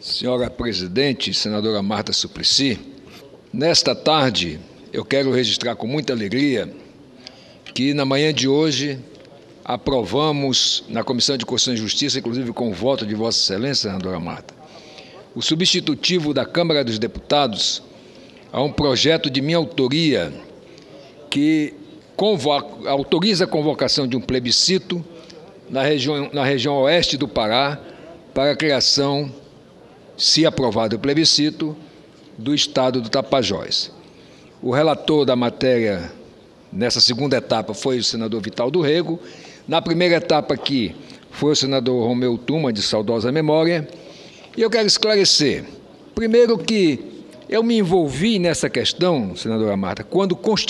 Senhora presidente, senadora Marta Suplicy, nesta tarde eu quero registrar com muita alegria que na manhã de hoje aprovamos na Comissão de Constituição e Justiça, inclusive com o voto de Vossa Excelência, senadora Marta, o substitutivo da Câmara dos Deputados a um projeto de minha autoria que autoriza a convocação de um plebiscito na região oeste do Pará para a criação, se aprovado o plebiscito, do estado do Tapajós. O relator da matéria nessa segunda etapa foi o senador Vital do Rego. Na primeira etapa aqui foi o senador Romeu Tuma, de saudosa memória. E eu quero esclarecer, primeiro, que eu me envolvi nessa questão, senadora Marta, quando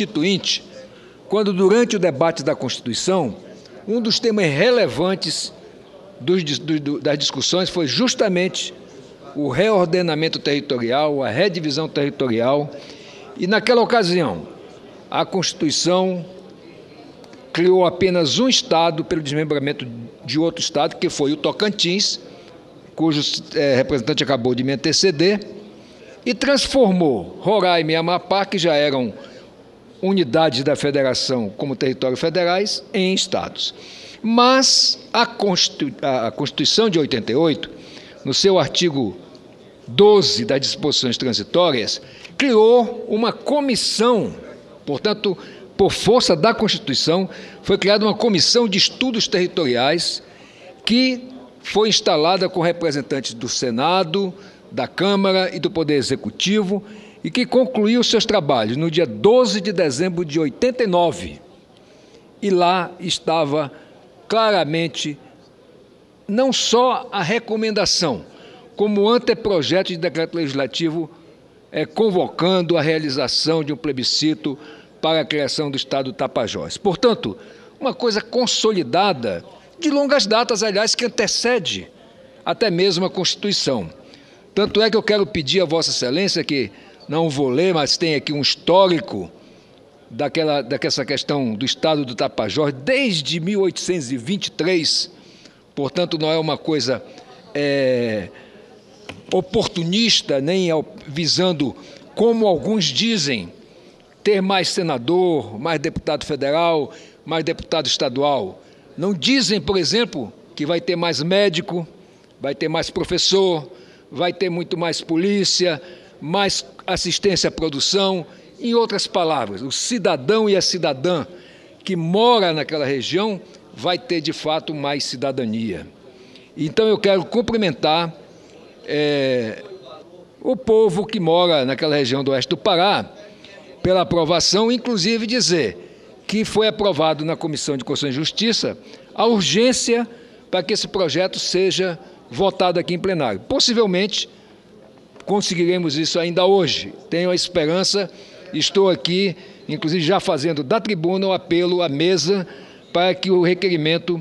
durante o debate da Constituição, um dos temas relevantes das discussões foi justamente o reordenamento territorial, a redivisão territorial, e naquela ocasião a Constituição criou apenas um estado pelo desmembramento de outro estado, que foi o Tocantins, cujo representante acabou de me anteceder, e transformou Roraima e Amapá, que já eram unidades da federação como territórios federais, em estados. Mas a Constituição de 88, no seu artigo 12 das disposições transitórias, criou uma comissão, portanto, por força da Constituição, foi criada uma comissão de estudos territoriais que foi instalada com representantes do Senado, da Câmara e do Poder Executivo e que concluiu seus trabalhos no dia 12 de dezembro de 89. E lá estava claramente não só a recomendação, como o anteprojeto de decreto legislativo convocando a realização de um plebiscito para a criação do estado do Tapajós. Portanto, uma coisa consolidada, de longas datas, aliás, que antecede até mesmo a Constituição. Tanto é que eu quero pedir a Vossa Excelência, que não vou ler, mas tem aqui um histórico dessa questão do estado do Tapajós, desde 1823, portanto, não é uma coisa oportunista, nem visando, como alguns dizem, ter mais senador, mais deputado federal, mais deputado estadual. Não dizem, por exemplo, que vai ter mais médico, vai ter mais professor, vai ter muito mais polícia, mais assistência à produção. Em outras palavras, o cidadão e a cidadã que mora naquela região vai ter, de fato, mais cidadania. Então, eu quero cumprimentar o povo que mora naquela região do oeste do Pará pela aprovação, inclusive dizer que foi aprovado na Comissão de Constituição e Justiça a urgência para que esse projeto seja votado aqui em plenário. Possivelmente conseguiremos isso ainda hoje. Tenho a esperança, estou aqui, inclusive já fazendo da tribuna o apelo à mesa para que o requerimento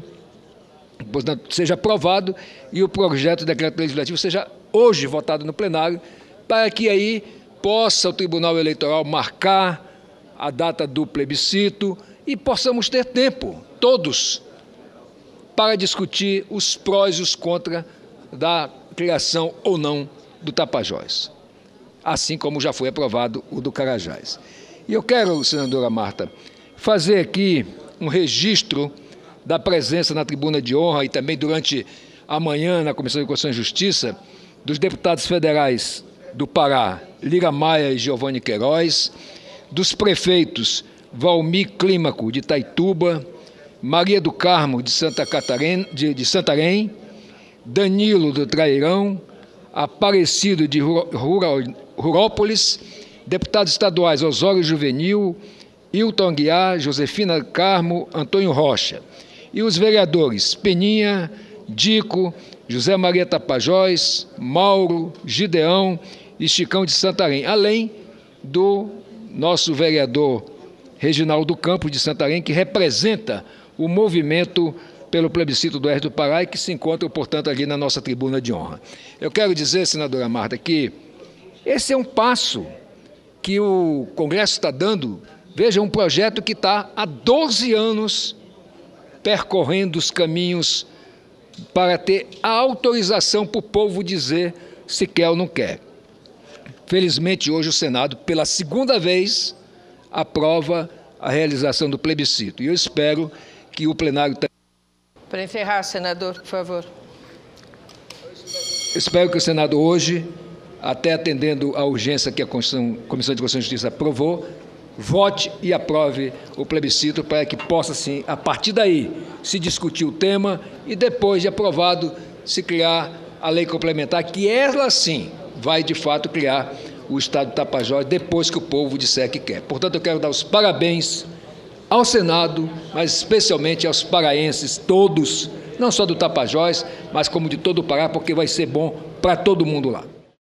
seja aprovado e o projeto de decreto legislativo seja hoje votado no plenário, para que aí possa o Tribunal Eleitoral marcar a data do plebiscito e possamos ter tempo, todos, para discutir os prós e os contras da criação ou não do Tapajós, assim como já foi aprovado o do Carajás. E eu quero, senadora Marta, fazer aqui um registro da presença na tribuna de honra e também durante a manhã na Comissão de Constituição e Justiça dos deputados federais do Pará, Lira Maia e Giovanni Queiroz, dos prefeitos Valmir Clímaco, de Itaituba, Maria do Carmo, de Santarém, Danilo, do Trairão, Aparecido, de Rurópolis, deputados estaduais Osório Juvenil, Hilton Aguiar, Josefina Carmo, Antônio Rocha, e os vereadores Peninha, Dico, José Maria Tapajós, Mauro, Gideão e Chicão de Santarém, além do nosso vereador Reginaldo Campos de Santarém, que representa o movimento pelo plebiscito do oeste do Pará e que se encontra, portanto, ali na nossa tribuna de honra. Eu quero dizer, senadora Marta, que esse é um passo que o Congresso está dando. Veja, um projeto que está há 12 anos percorrendo os caminhos para ter a autorização para o povo dizer se quer ou não quer. Felizmente, hoje o Senado, pela segunda vez, aprova a realização do plebiscito. E eu espero que o plenário... Para encerrar, senador, por favor. Espero que o Senado hoje, até atendendo a urgência que a Comissão de Constituição e Justiça aprovou, vote e aprove o plebiscito para que possa, sim, a partir daí, se discutir o tema e depois de aprovado, se criar a lei complementar, que ela, sim, vai, de fato, criar o Estado do Tapajós depois que o povo disser que quer. Portanto, eu quero dar os parabéns ao Senado, mas especialmente aos paraenses todos, não só do Tapajós, mas como de todo o Pará, porque vai ser bom para todo mundo lá.